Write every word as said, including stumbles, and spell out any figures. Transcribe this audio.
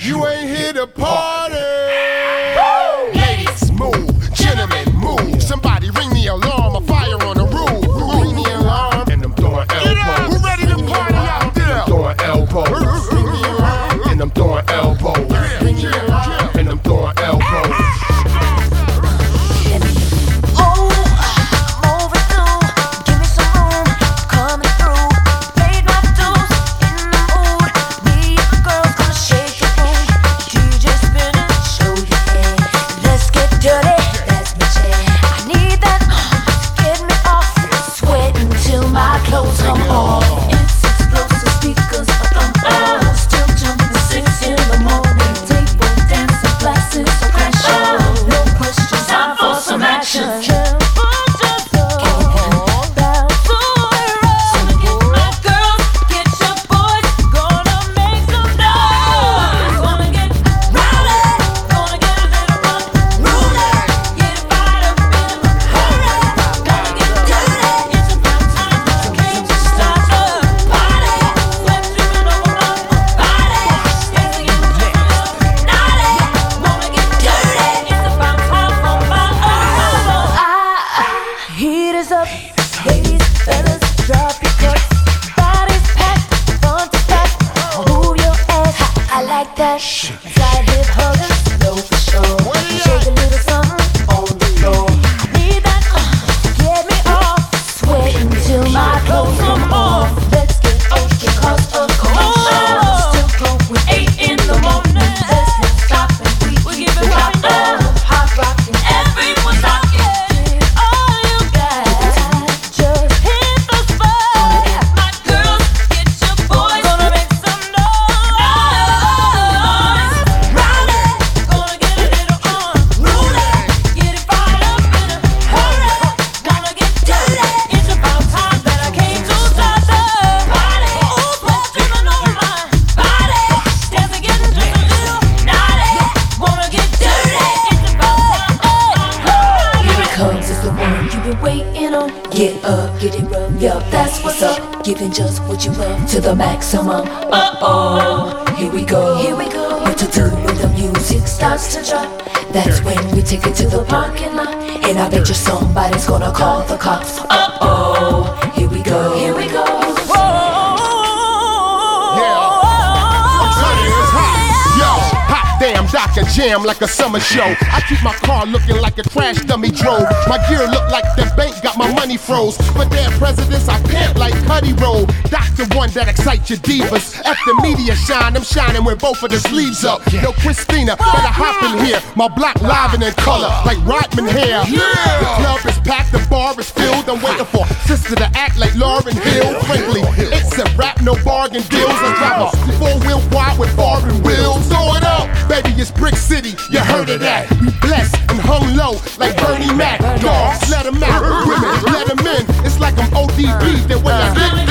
You ain't here to party. Ladies, move. Gentlemen, move. Somebody ring the alarm. A fire on the roof. Ring the alarm. And I'm throwing elbows. Who ready to party out there? I'm throwing elbows. Ring the alarm. And I'm throwing elbows. Ring the alarm. And I'm throwing elbows. Giving just what you love to the maximum. Uh-oh, here we go. Here we go. What to do when the music starts to drop? That's when we take it to the parking lot. And I bet you somebody's gonna call the cops. Uh-oh, here we go. Here we go. Damn, Doctor Jam like a summer show. I keep my car looking like a crash dummy drove. My gear look like the bank got my money froze. But their presidents I pimp like Cuddy Roll. Doctor one that excites your divas. At the media shine, I'm shining with both of the sleeves up. No Christina, better hop in here. My block live and in color like Rodman hair. The club is packed, the bar is filled. I'm waiting for sister to act like Lauryn Hill. Frankly, it's a rap, no bargain deals. I drive a four-wheel wide with foreign wheels. Throw it up. Baby, it's Brick City, you heard of that. We blessed and hung low like Bernie Mac. Dogs, let them out. Women, let them in. It's like I'm O D B, the way I get